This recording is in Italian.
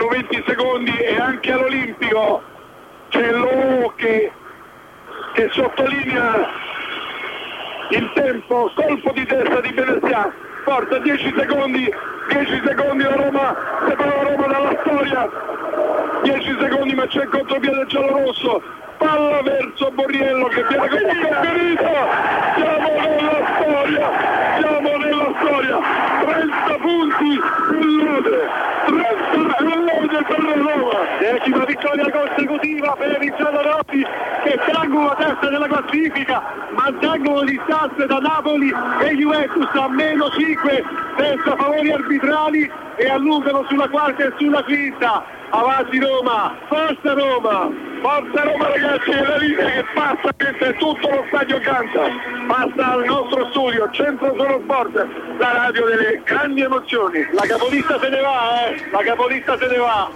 mancano 20 secondi e anche all'Olimpico c'è l'O che sottolinea il tempo, colpo di testa di Benessià, forza 10 secondi la Roma, separa la Roma dalla storia, 10 secondi ma c'è il contropiede giallorosso, palla verso Borriello che viene comunque finito, siamo nella storia, 30 punti sull'Ode, 30 sull'Ode per la Roma, 10ª vittoria consecutiva per i giallorossi che tengono la testa della classifica, mantengono distanze da Napoli e Juventus a meno 5 senza favori arbitrali e allungano sulla quarta e sulla quinta. Avanti Roma, forza Roma ragazzi, è la linea che passa mentre tutto lo stadio canta, passa al nostro studio, Centro Sono Sport, la radio delle grandi emozioni. La capolista se ne va,